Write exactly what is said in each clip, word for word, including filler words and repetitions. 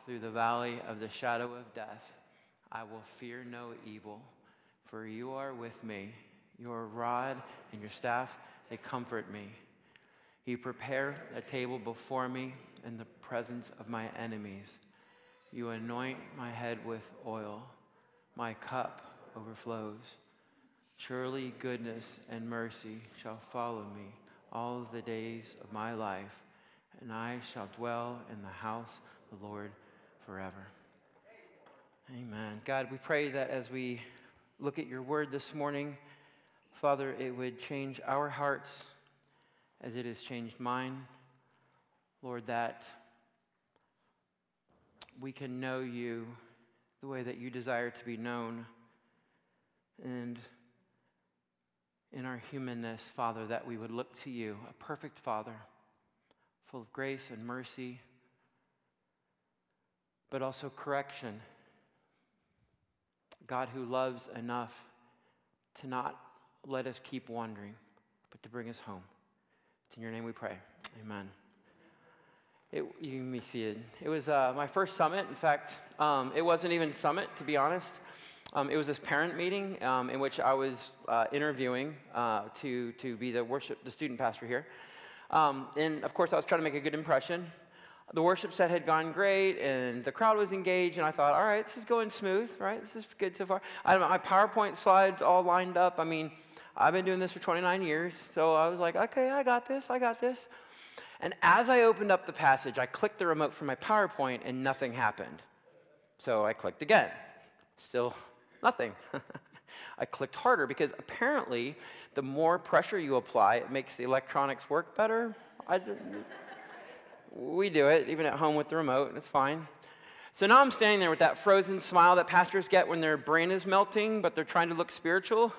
through the valley of the shadow of death, I will fear no evil, for you are with me. Your rod and your staff, they comfort me. You prepare a table before me in the presence of my enemies. You anoint my head with oil. My cup overflows. Surely goodness and mercy shall follow me all the days of my life, and I shall dwell in the house of the Lord forever. Amen. God, we pray that as we look at your word this morning, Father, it would change our hearts as it has changed mine. Lord, that we can know you the way that you desire to be known. And in our humanness, Father, that we would look to you, a perfect Father, full of grace and mercy, but also correction. God who loves enough to not let us keep wandering, but to bring us home. It's in your name we pray. Amen. It, you can be seated. It was uh, my first summit. In fact, um, it wasn't even summit, to be honest. Um, it was this parent meeting um, in which I was uh, interviewing uh, to to be the worship, the student pastor here. Um, and of course, I was trying to make a good impression. The worship set had gone great, and the crowd was engaged, and I thought, all right, this is going smooth, right? This is good so far. I had my PowerPoint slides all lined up. I mean, I've been doing this for twenty-nine years, so I was like, okay, I got this, I got this. And as I opened up the passage, I clicked the remote for my PowerPoint, and nothing happened. So I clicked again. Still nothing. I clicked harder, because apparently, the more pressure you apply, it makes the electronics work better. I didn't... We do it, even at home with the remote, and it's fine. So now I'm standing there with that frozen smile that pastors get when their brain is melting, but they're trying to look spiritual.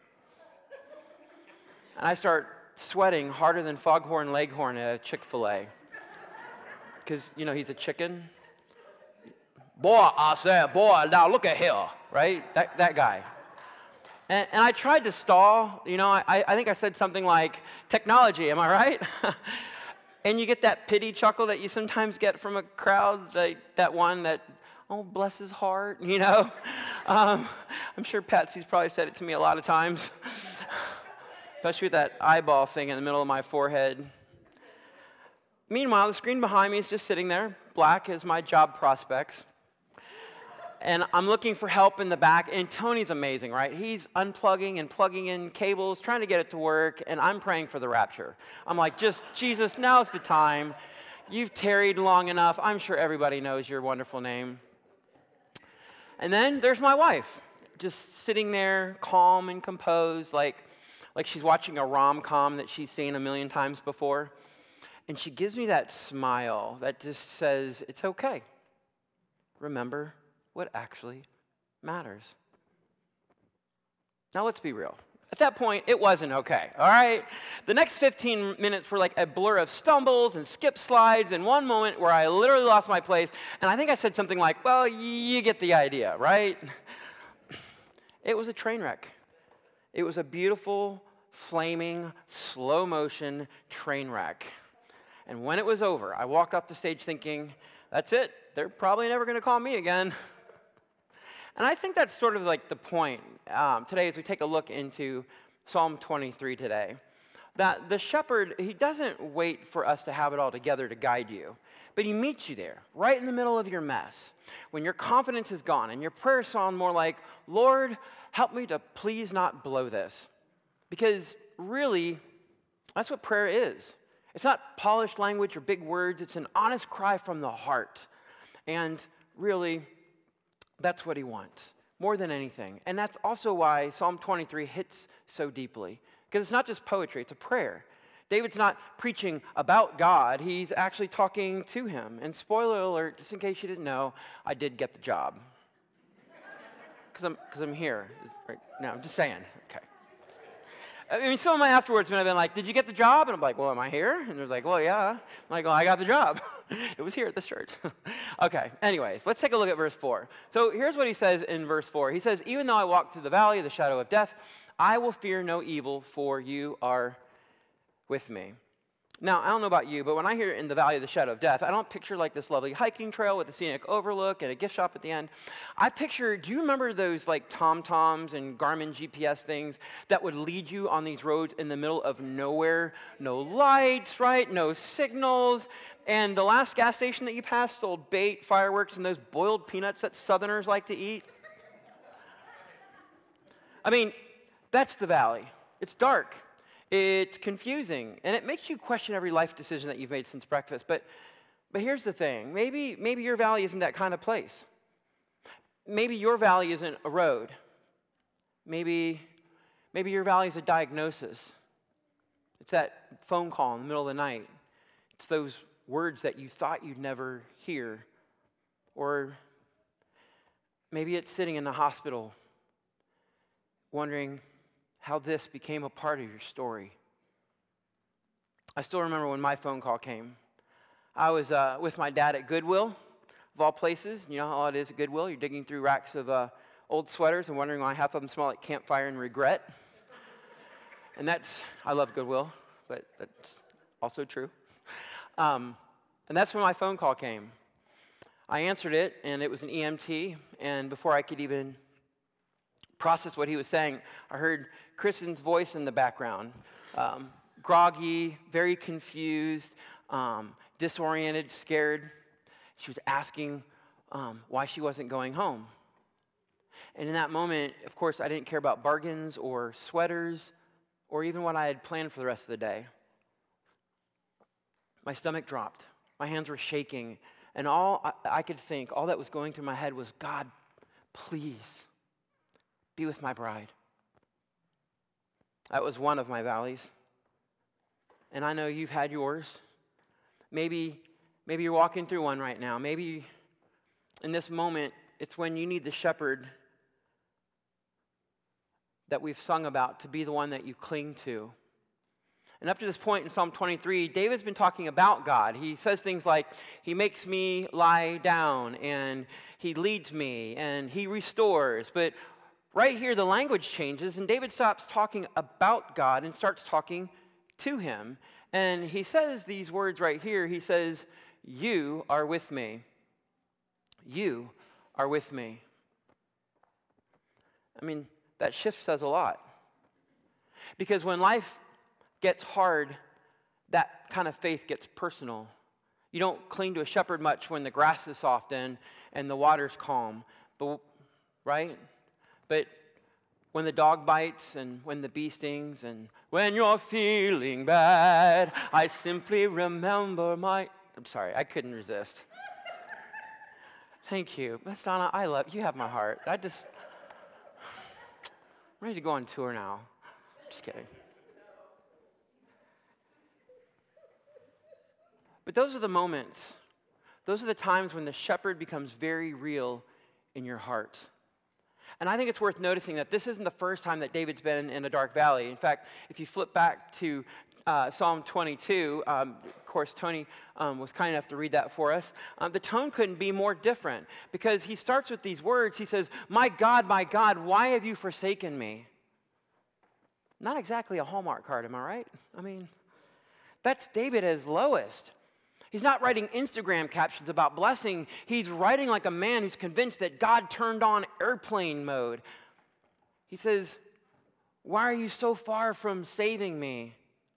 And I start sweating harder than Foghorn Leghorn at Chick-fil-A. Because, you know, he's a chicken. Boy, I said, boy, now look at here, right? That, that guy. And, and I tried to stall. You know, I, I think I said something like, technology, am I right? And you get that pity chuckle that you sometimes get from a crowd, like that one that, oh, bless his heart, you know? Um, I'm sure Patsy's probably said it to me a lot of times, especially with that eyeball thing in the middle of my forehead. Meanwhile, the screen behind me is just sitting there, black as my job prospects. And I'm looking for help in the back, and Tony's amazing, right? He's unplugging and plugging in cables, trying to get it to work, and I'm praying for the rapture. I'm like, just, Jesus, now's the time. You've tarried long enough. I'm sure everybody knows your wonderful name. And then there's my wife, just sitting there, calm and composed, like, like she's watching a rom-com that she's seen a million times before. And she gives me that smile that just says, it's okay. Remember what actually matters. Now let's be real. At that point, it wasn't okay, all right? The next fifteen minutes were like a blur of stumbles and skip slides, and one moment where I literally lost my place, and I think I said something like, well, you get the idea, right? It was a train wreck. It was a beautiful, flaming, slow-motion train wreck. And when it was over, I walked off the stage thinking, that's it. They're probably never going to call me again. And I think that's sort of like the point um, today as we take a look into Psalm twenty-three today. That the shepherd, he doesn't wait for us to have it all together to guide you, but he meets you there, right in the middle of your mess, when your confidence is gone and your prayers sound more like, Lord, help me to please not blow this. Because really, that's what prayer is. It's not polished language or big words. It's an honest cry from the heart. And really, that's what he wants, more than anything. And that's also why Psalm twenty-three hits so deeply. Because it's not just poetry, it's a prayer. David's not preaching about God, he's actually talking to him. And spoiler alert, just in case you didn't know, I did get the job. Because I'm, because I'm here. Right now, I'm just saying, okay. I mean, some of my afterwards when I've been like, did you get the job? And I'm like, well, am I here? And they're like, well, yeah. I'm like, well, I got the job. It was here at this church. Okay, anyways, let's take a look at verse four. So here's what he says in verse four. He says, even though I walk through the valley of the shadow of death, I will fear no evil, for you are with me. Now, I don't know about you, but when I hear in the valley of the shadow of death, I don't picture like this lovely hiking trail with a scenic overlook and a gift shop at the end. I picture, do you remember those like TomToms and Garmin G P S things that would lead you on these roads in the middle of nowhere? No lights, right? No signals. And the last gas station that you passed sold bait, fireworks, and those boiled peanuts that Southerners like to eat. I mean, that's the valley. It's dark. It's confusing, and it makes you question every life decision that you've made since breakfast. But, but here's the thing. Maybe, maybe your valley isn't that kind of place. Maybe your valley isn't a road. Maybe, maybe your valley is a diagnosis. It's that phone call in the middle of the night. It's those words that you thought you'd never hear. Or maybe it's sitting in the hospital wondering how this became a part of your story. I still remember when my phone call came. I was uh, with my dad at Goodwill, of all places. You know how it is at Goodwill. You're digging through racks of uh, old sweaters and wondering why half of them smell like campfire and regret. And that's, I love Goodwill, but that's also true. Um, and that's when my phone call came. I answered it, and it was an E M T, and before I could even process what he was saying, I heard Kristen's voice in the background, um, groggy, very confused, um, disoriented, scared. She was asking um, why she wasn't going home. And in that moment, of course, I didn't care about bargains or sweaters or even what I had planned for the rest of the day. My stomach dropped. My hands were shaking. And all I, I could think, all that was going through my head was, God, please, be with my bride. That was one of my valleys. And I know you've had yours. Maybe, maybe you're walking through one right now. Maybe in this moment, it's when you need the shepherd that we've sung about to be the one that you cling to. And up to this point in Psalm twenty-three, David's been talking about God. He says things like, he makes me lie down, and he leads me, and he restores. But right here, the language changes, and David stops talking about God and starts talking to him. And he says these words right here. He says, you are with me. You are with me. I mean, that shift says a lot. Because when life gets hard, that kind of faith gets personal. You don't cling to a shepherd much when the grass is soft and, and the water's calm, but, right? But when the dog bites and when the bee stings and when you're feeling bad, I simply remember my... I'm sorry, I couldn't resist. Thank you. Miss Donna, I love you. Have my heart. I just... I'm ready to go on tour now. Just kidding. But those are the moments. Those are the times when the shepherd becomes very real in your heart. And I think it's worth noticing that this isn't the first time that David's been in a dark valley. In fact, if you flip back to uh, Psalm twenty-two, um, of course, Tony um, was kind enough to read that for us. Uh, the tone couldn't be more different because he starts with these words. He says, my God, my God, why have you forsaken me? Not exactly a Hallmark card, am I right? I mean, that's David at his lowest. He's not writing Instagram captions about blessing. He's writing like a man who's convinced that God turned on airplane mode. He says, why are you so far from saving me?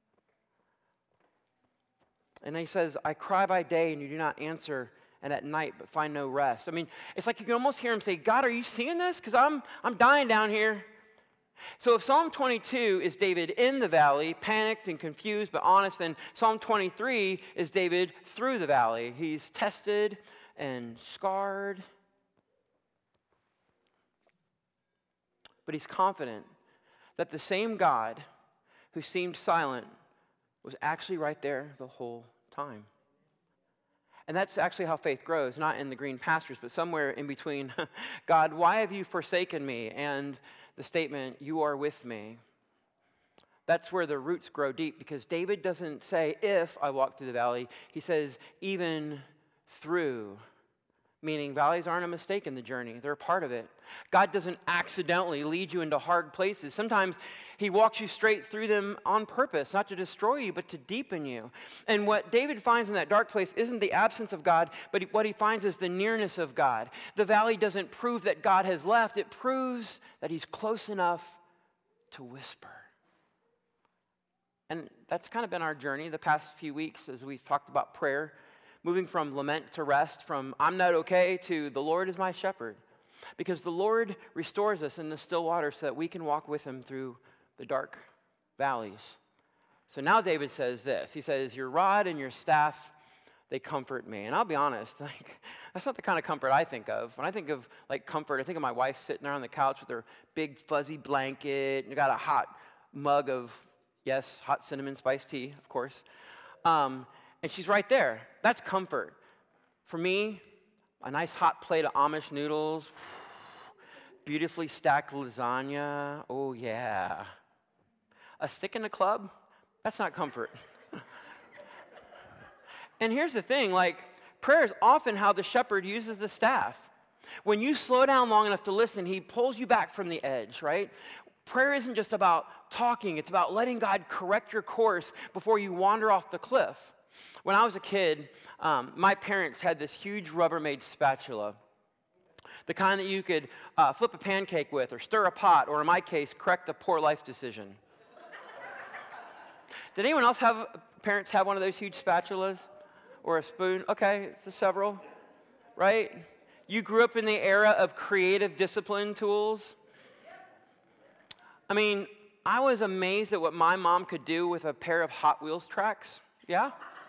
And he says, I cry by day and you do not answer, and at night but find no rest. I mean, it's like you can almost hear him say, God, are you seeing this? Because I'm, I'm dying down here. So if Psalm twenty-two is David in the valley, panicked and confused but honest, then Psalm twenty-three is David through the valley. He's tested and scarred, but he's confident that the same God who seemed silent was actually right there the whole time. And that's actually how faith grows, not in the green pastures, but somewhere in between, God, why have you forsaken me? And the statement, you are with me. That's where the roots grow deep, because David doesn't say, if I walk through the valley. He says, even through meaning valleys aren't a mistake in the journey. They're a part of it. God doesn't accidentally lead you into hard places. Sometimes he walks you straight through them on purpose, not to destroy you, but to deepen you. And what David finds in that dark place isn't the absence of God, but what he finds is the nearness of God. The valley doesn't prove that God has left. It proves that he's close enough to whisper. And that's kind of been our journey the past few weeks as we've talked about prayer, moving from lament to rest, from I'm not okay to the Lord is my shepherd. Because the Lord restores us in the still water so that we can walk with him through the dark valleys. So now David says this. He says, your rod and your staff, they comfort me. And I'll be honest, like, that's not the kind of comfort I think of. When I think of like comfort, I think of my wife sitting there on the couch with her big fuzzy blanket and got a hot mug of, yes, hot cinnamon spice tea, of course. Um, and she's right there. That's comfort. For me, a nice hot plate of Amish noodles, beautifully stacked lasagna, oh yeah. A stick in the club, that's not comfort. And here's the thing, like, prayer is often how the shepherd uses the staff. When you slow down long enough to listen, he pulls you back from the edge, right? Prayer isn't just about talking, it's about letting God correct your course before you wander off the cliff. When I was a kid, um, my parents had this huge Rubbermaid spatula, the kind that you could uh, flip a pancake with, or stir a pot, or in my case, correct a poor life decision. Did anyone else have, parents have one of those huge spatulas? Or a spoon? Okay, it's the several, right? You grew up in the era of creative discipline tools. I mean, I was amazed at what my mom could do with a pair of Hot Wheels tracks. Yeah?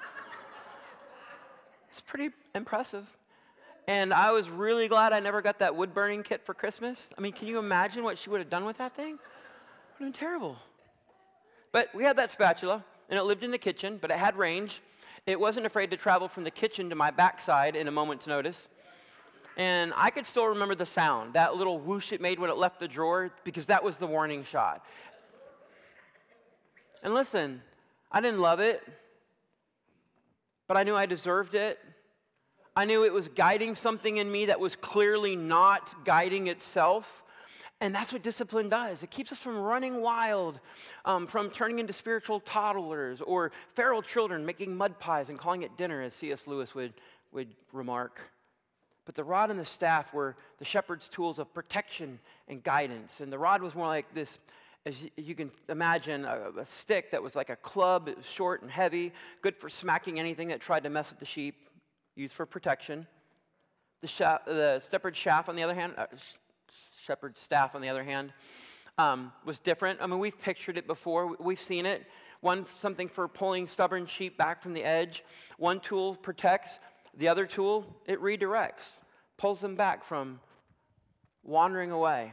It's pretty impressive. And I was really glad I never got that wood-burning kit for Christmas. I mean, can you imagine what she would have done with that thing? It would have been terrible. But we had that spatula, and it lived in the kitchen, but it had range. It wasn't afraid to travel from the kitchen to my backside in a moment's notice. And I could still remember the sound, that little whoosh it made when it left the drawer, because that was the warning shot. And listen, I didn't love it, but I knew I deserved it. I knew it was guiding something in me that was clearly not guiding itself. And that's what discipline does. It keeps us from running wild, um, from turning into spiritual toddlers or feral children making mud pies and calling it dinner, as C S Lewis would, would remark. But the rod and the staff were the shepherd's tools of protection and guidance. And the rod was more like this, as you can imagine, a, a stick that was like a club. It was short and heavy, good for smacking anything that tried to mess with the sheep, used for protection. The, sha- the shepherd's shaft, on the other hand, uh, shepherd's staff, on the other hand, um, was different. I mean, we've pictured it before. We've seen it. One, something for pulling stubborn sheep back from the edge. One tool protects. The other tool, it redirects, pulls them back from wandering away.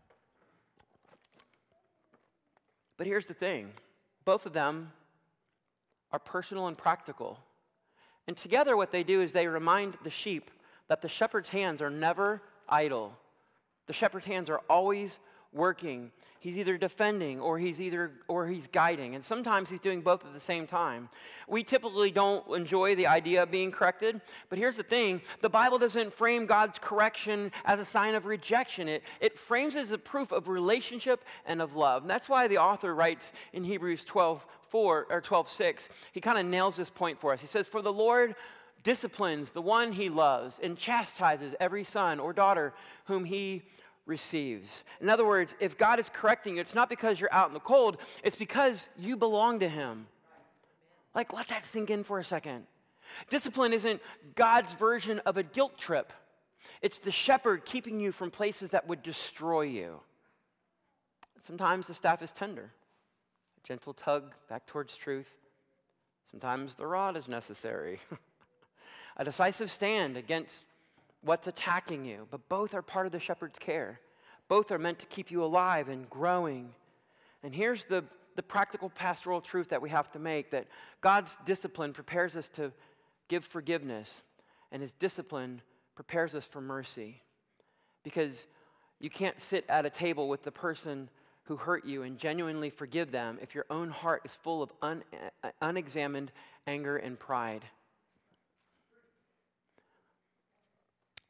But here's the thing. Both of them are personal and practical. And together what they do is they remind the sheep that the shepherd's hands are never idle. The shepherd's hands are always working. He's either defending or he's either or he's guiding. And sometimes he's doing both at the same time. We typically don't enjoy the idea of being corrected, but here's the thing. The Bible doesn't frame God's correction as a sign of rejection. It, it frames it as a proof of relationship and of love. And that's why the author writes in Hebrews twelve four or twelve six, he kind of nails this point for us. He says, "For the Lord disciplines the one he loves and chastises every son or daughter whom he receives." In other words, if God is correcting you, it's not because you're out in the cold, it's because you belong to him. Like, let that sink in for a second. Discipline isn't God's version of a guilt trip. It's the shepherd keeping you from places that would destroy you. Sometimes the staff is tender, a gentle tug back towards truth. Sometimes the rod is necessary. A decisive stand against what's attacking you, but both are part of the shepherd's care. Both are meant to keep you alive and growing. And here's the, the practical pastoral truth that we have to make, that God's discipline prepares us to give forgiveness, and his discipline prepares us for mercy. Because you can't sit at a table with the person who hurt you and genuinely forgive them if your own heart is full of un, unexamined anger and pride.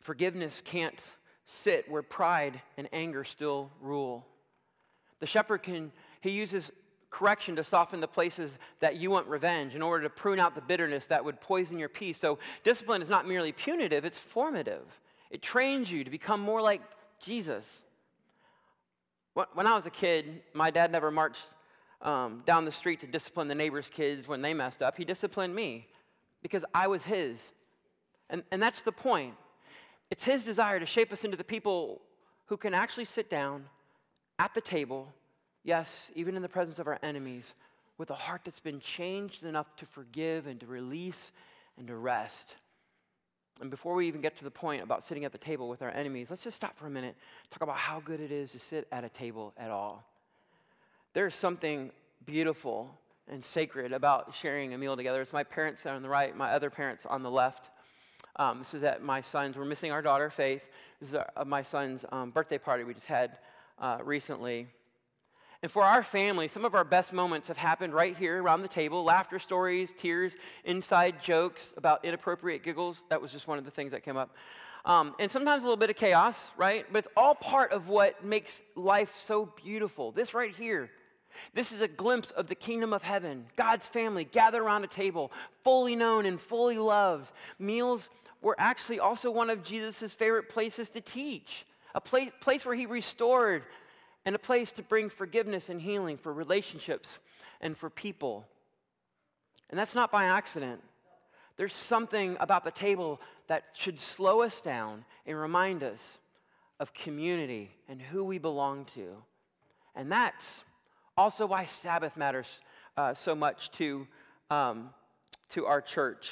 Forgiveness can't sit where pride and anger still rule. The shepherd can, he uses correction to soften the places that you want revenge in order to prune out the bitterness that would poison your peace. So discipline is not merely punitive, it's formative. It trains you to become more like Jesus. When I was a kid, my dad never marched um, down the street to discipline the neighbor's kids when they messed up. He disciplined me because I was his. And, and that's the point. It's his desire to shape us into the people who can actually sit down at the table, yes, even in the presence of our enemies, with a heart that's been changed enough to forgive and to release and to rest. And before we even get to the point about sitting at the table with our enemies, let's just stop for a minute, talk about how good it is to sit at a table at all. There's something beautiful and sacred about sharing a meal together. It's my parents on the right, my other parents on the left. Um, this is at my son's, we're missing our daughter, Faith. This is our, uh, my son's um, birthday party we just had uh, recently. And for our family, some of our best moments have happened right here around the table. Laughter stories, tears, inside jokes about inappropriate giggles. That was just one of the things that came up. Um, and sometimes a little bit of chaos, right? But it's all part of what makes life so beautiful. This right here, this is a glimpse of the kingdom of heaven. God's family gathered around a table, fully known and fully loved. Meals were actually also one of Jesus' favorite places to teach. A place, place where he restored and a place to bring forgiveness and healing for relationships and for people. And that's not by accident. There's something about the table that should slow us down and remind us of community and who we belong to. And that's also why Sabbath matters uh, so much to, um, to our church.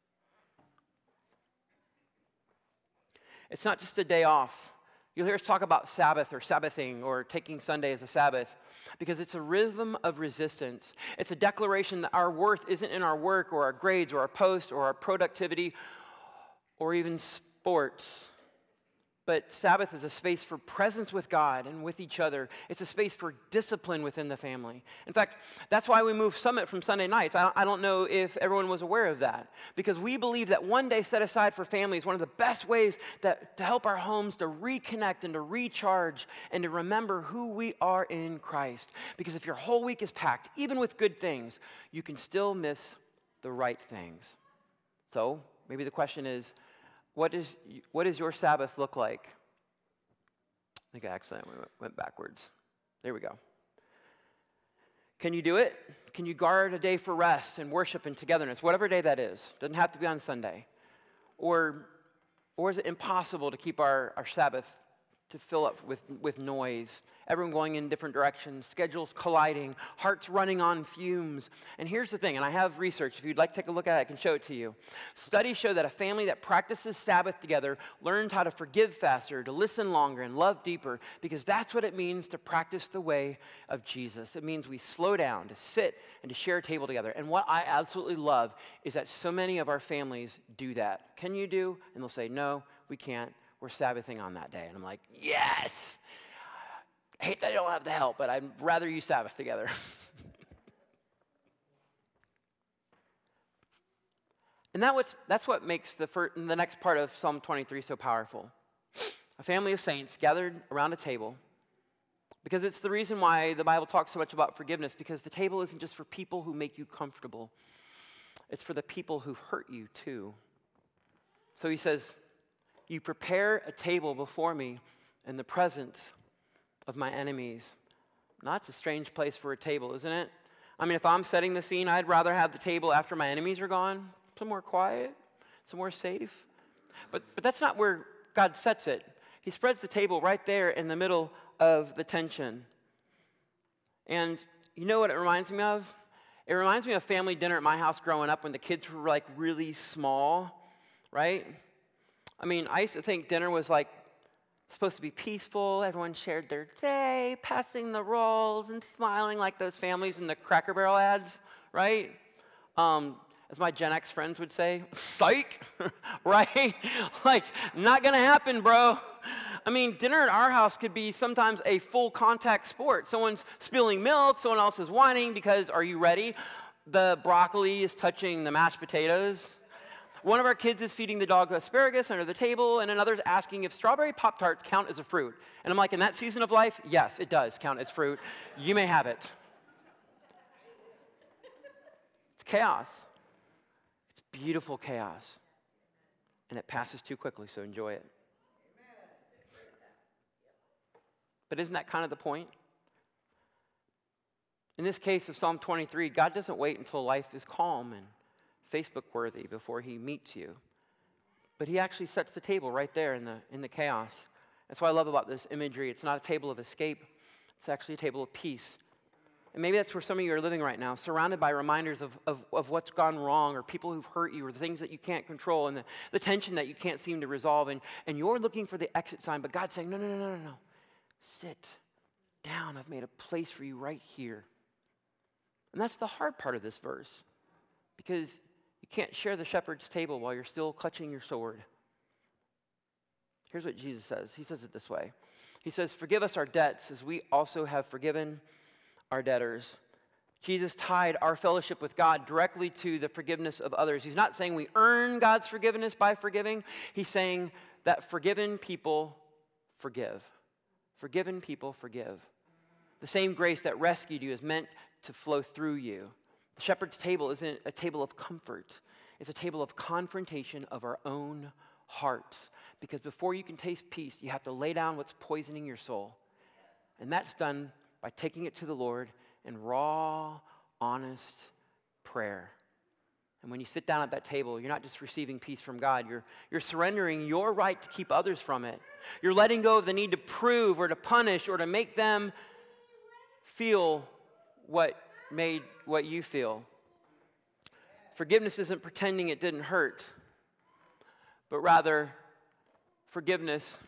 It's not just a day off. You'll hear us talk about Sabbath or Sabbathing or taking Sunday as a Sabbath because it's a rhythm of resistance. It's a declaration that our worth isn't in our work or our grades or our post or our productivity or even sports. But Sabbath is a space for presence with God and with each other. It's a space for discipline within the family. In fact, that's why we moved Summit from Sunday nights. I don't, I don't know if everyone was aware of that. Because we believe that one day set aside for family is one of the best ways that, to help our homes to reconnect and to recharge and to remember who we are in Christ. Because if your whole week is packed, even with good things, you can still miss the right things. So maybe the question is, What is, what does your Sabbath look like? I think I accidentally went backwards. There we go. Can you do it? Can you guard a day for rest and worship and togetherness, whatever day that is? Doesn't have to be on Sunday. Or, or is it impossible to keep our, our Sabbath to fill up with, with noise, everyone going in different directions, schedules colliding, hearts running on fumes? And here's the thing, and I have research. If you'd like to take a look at it, I can show it to you. Studies show that a family that practices Sabbath together learns how to forgive faster, to listen longer, and love deeper, because that's what it means to practice the way of Jesus. It means we slow down, to sit, and to share a table together. And what I absolutely love is that so many of our families do that. Can you do? And they'll say, no, we can't. We're Sabbathing on that day. And I'm like, yes! I hate that I don't have the help, but I'd rather you Sabbath together. And that what's, that's what makes the, first, the next part of Psalm twenty-three so powerful. A family of saints gathered around a table, because it's the reason why the Bible talks so much about forgiveness, because the table isn't just for people who make you comfortable. It's for the people who've hurt you too. So he says, you prepare a table before me in the presence of my enemies. Now, that's a strange place for a table, isn't it? I mean, if I'm setting the scene, I'd rather have the table after my enemies are gone, somewhere quiet, somewhere safe. But, but that's not where God sets it. He spreads the table right there in the middle of the tension. And you know what it reminds me of? It reminds me of family dinner at my house growing up when the kids were like really small, right? I mean, I used to think dinner was like supposed to be peaceful. Everyone shared their day, passing the rolls and smiling like those families in the Cracker Barrel ads, right? Um, as my Gen X friends would say, psych, right? Like, not gonna happen, bro. I mean, dinner at our house could be sometimes a full contact sport. Someone's spilling milk, someone else is whining because, are you ready? The broccoli is touching the mashed potatoes. One of our kids is feeding the dog asparagus under the table, and another's asking if strawberry Pop-Tarts count as a fruit. And I'm like, in that season of life, yes, it does count as fruit. You may have it. It's chaos. It's beautiful chaos. And it passes too quickly, so enjoy it. But isn't that kind of the point? In this case of Psalm twenty-three, God doesn't wait until life is calm and Facebook-worthy before he meets you. But he actually sets the table right there in the, in the chaos. That's what I love about this imagery. It's not a table of escape. It's actually a table of peace. And maybe that's where some of you are living right now, surrounded by reminders of, of, of what's gone wrong, or people who've hurt you, or the things that you can't control, and the, the tension that you can't seem to resolve. And, and you're looking for the exit sign, but God's saying, no, no, no, no, no, no. Sit down. I've made a place for you right here. And that's the hard part of this verse, because you can't share the shepherd's table while you're still clutching your sword. Here's what Jesus says. He says it this way. He says, forgive us our debts as we also have forgiven our debtors. Jesus tied our fellowship with God directly to the forgiveness of others. He's not saying we earn God's forgiveness by forgiving. He's saying that forgiven people forgive. Forgiven people forgive. The same grace that rescued you is meant to flow through you. The shepherd's table isn't a table of comfort. It's a table of confrontation of our own hearts. Because before you can taste peace, you have to lay down what's poisoning your soul. And that's done by taking it to the Lord in raw, honest prayer. And when you sit down at that table, you're not just receiving peace from God. You're, you're surrendering your right to keep others from it. You're letting go of the need to prove or to punish or to make them feel what made what you feel. Forgiveness isn't pretending it didn't hurt, but rather forgiveness,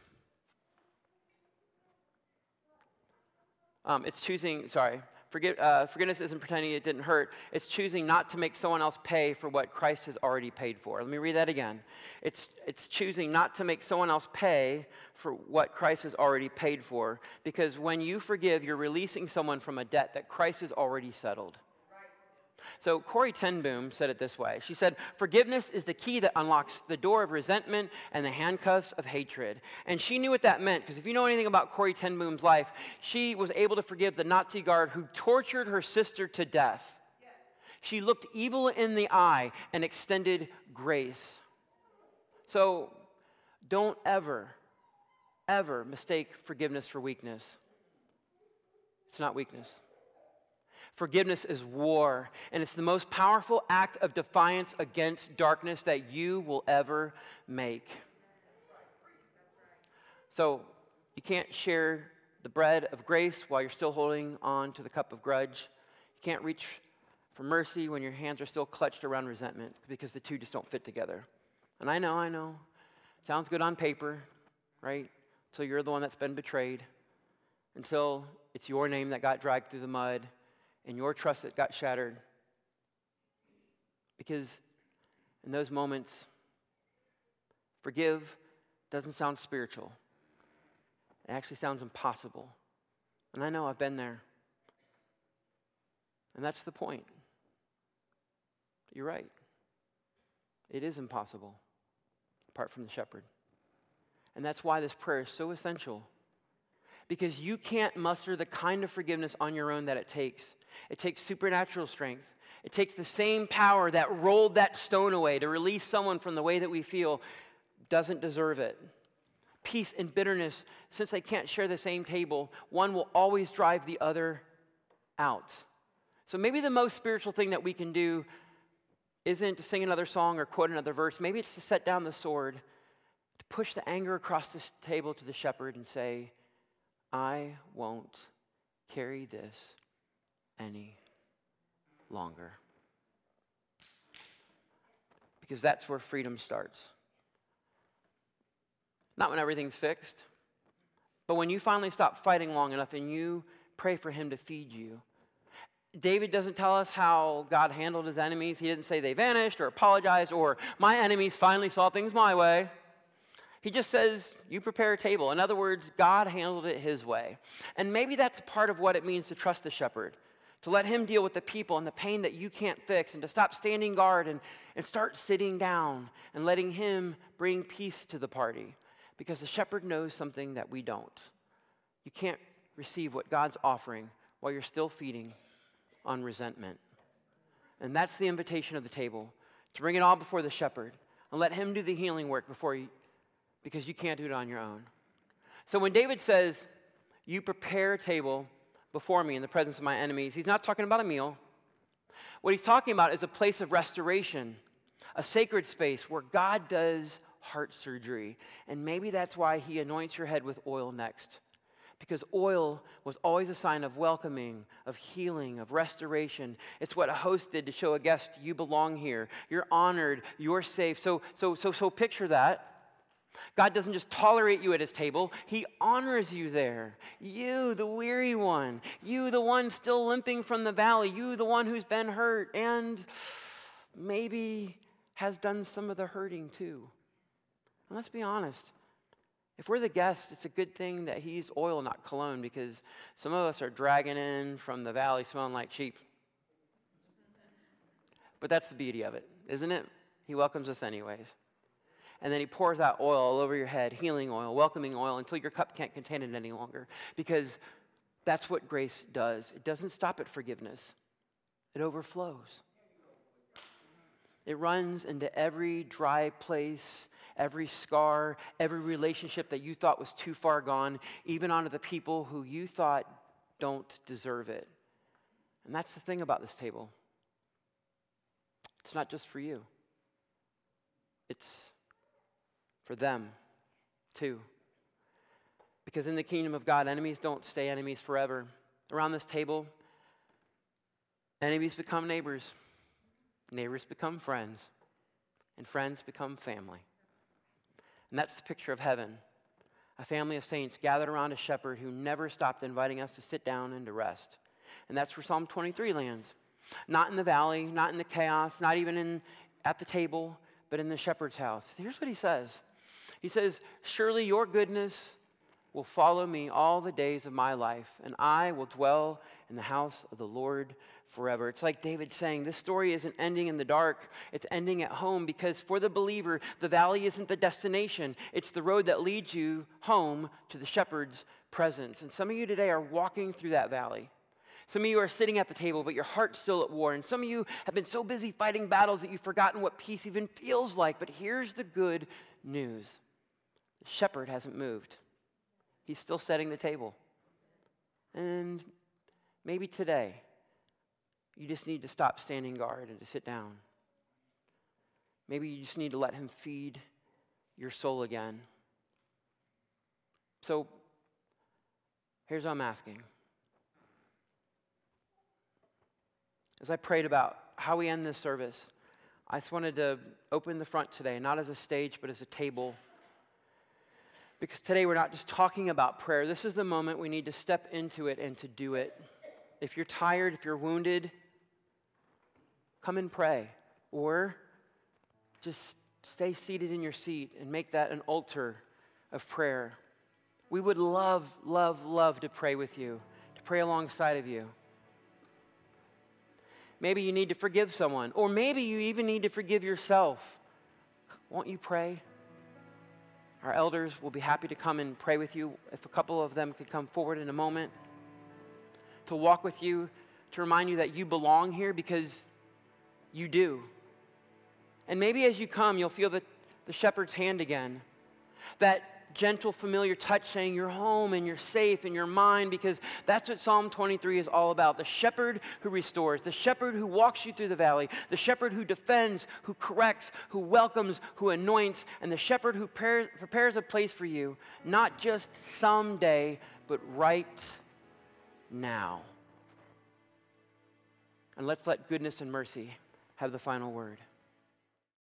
um, it's choosing, sorry, forgive, uh, forgiveness isn't pretending it didn't hurt. It's choosing not to make someone else pay for what Christ has already paid for. Let me read that again. It's, it's choosing not to make someone else pay for what Christ has already paid for. Because when you forgive, you're releasing someone from a debt that Christ has already settled. So Corrie ten Boom said it this way. She said, forgiveness is the key that unlocks the door of resentment and the handcuffs of hatred. And she knew what that meant, because if you know anything about Corrie ten Boom's life, she was able to forgive the Nazi guard who tortured her sister to death. Yes. She looked evil in the eye and extended grace. So don't ever, ever mistake forgiveness for weakness. It's not weakness. Forgiveness is war, and it's the most powerful act of defiance against darkness that you will ever make. So you can't share the bread of grace while you're still holding on to the cup of grudge. You can't reach for mercy when your hands are still clutched around resentment, because the two just don't fit together. And I know, I know, sounds good on paper, right? Until you're the one that's been betrayed, until it's your name that got dragged through the mud, and your trust that got shattered. Because in those moments, forgive doesn't sound spiritual. It actually sounds impossible. And I know I've been there. And that's the point. You're right. It is impossible apart from the shepherd. And that's why this prayer is so essential. Because you can't muster the kind of forgiveness on your own that it takes. It takes supernatural strength. It takes the same power that rolled that stone away to release someone from the way that we feel doesn't deserve it. Peace and bitterness, since they can't share the same table, one will always drive the other out. So maybe the most spiritual thing that we can do isn't to sing another song or quote another verse. Maybe it's to set down the sword, to push the anger across this table to the shepherd and say, I won't carry this any longer. Because that's where freedom starts. Not when everything's fixed, but when you finally stop fighting long enough and you pray for him to feed you. David doesn't tell us how God handled his enemies. He didn't say they vanished or apologized or my enemies finally saw things my way. He just says, you prepare a table. In other words, God handled it his way. And maybe that's part of what it means to trust the shepherd. to let him deal with the people and the pain that you can't fix, and to stop standing guard and, and start sitting down and letting him bring peace to the party. Because the shepherd knows something that we don't. You can't receive what God's offering while you're still feeding on resentment. And that's the invitation of the table, to bring it all before the shepherd and let him do the healing work before you, because you can't do it on your own. So when David says, you prepare a table before me in the presence of my enemies, he's not talking about a meal. What he's talking about is a place of restoration, a sacred space where God does heart surgery. And maybe that's why he anoints your head with oil next. Because oil was always a sign of welcoming, of healing, of restoration. It's what a host did to show a guest, you belong here. You're honored. You're safe. So, so, so, so picture that. God doesn't just tolerate you at his table. He honors you there. You, the weary one. You, the one still limping from the valley. You, the one who's been hurt and maybe has done some of the hurting too. And let's be honest. If we're the guest, it's a good thing that he used oil, not cologne, because some of us are dragging in from the valley smelling like sheep. But that's the beauty of it, isn't it? He welcomes us anyways. And then he pours out oil all over your head, healing oil, welcoming oil, until your cup can't contain it any longer. Because that's what grace does. It doesn't stop at forgiveness. It overflows. It runs into every dry place, every scar, every relationship that you thought was too far gone, even onto the people who you thought don't deserve it. And that's the thing about this table. It's not just for you. It's for them, too. Because in the kingdom of God, enemies don't stay enemies forever. Around this table, enemies become neighbors. Neighbors become friends. And friends become family. And that's the picture of heaven. A family of saints gathered around a shepherd who never stopped inviting us to sit down and to rest. And that's where Psalm twenty-three lands. Not in the valley, not in the chaos, not even in at the table, but in the shepherd's house. Here's what he says. He says, surely your goodness will follow me all the days of my life, and I will dwell in the house of the Lord forever. It's like David saying, this story isn't ending in the dark. It's ending at home, because for the believer, the valley isn't the destination. It's the road that leads you home to the shepherd's presence. And some of you today are walking through that valley. Some of you are sitting at the table, but your heart's still at war. And some of you have been so busy fighting battles that you've forgotten what peace even feels like. But here's the good news. The shepherd hasn't moved. He's still setting the table. And maybe today, you just need to stop standing guard and to sit down. Maybe you just need to let him feed your soul again. So, here's what I'm asking. As I prayed about how we end this service, I just wanted to open the front today, not as a stage, but as a table. Because today we're not just talking about prayer. This is the moment we need to step into it and to do it. If you're tired, if you're wounded, come and pray. Or just stay seated in your seat and make that an altar of prayer. We would love, love, love to pray with you, to pray alongside of you. Maybe you need to forgive someone, or maybe you even need to forgive yourself. Won't you pray? Our elders will be happy to come and pray with you. If a couple of them could come forward in a moment to walk with you, to remind you that you belong here, because you do. And maybe as you come, you'll feel the, the shepherd's hand again. That gentle, familiar touch saying you're home and you're safe and you're mine, because that's what Psalm twenty-three is all about. The shepherd who restores, the shepherd who walks you through the valley, the shepherd who defends, who corrects, who welcomes, who anoints, and the shepherd who prepares, prepares a place for you, not just someday, but right now. And let's let goodness and mercy have the final word.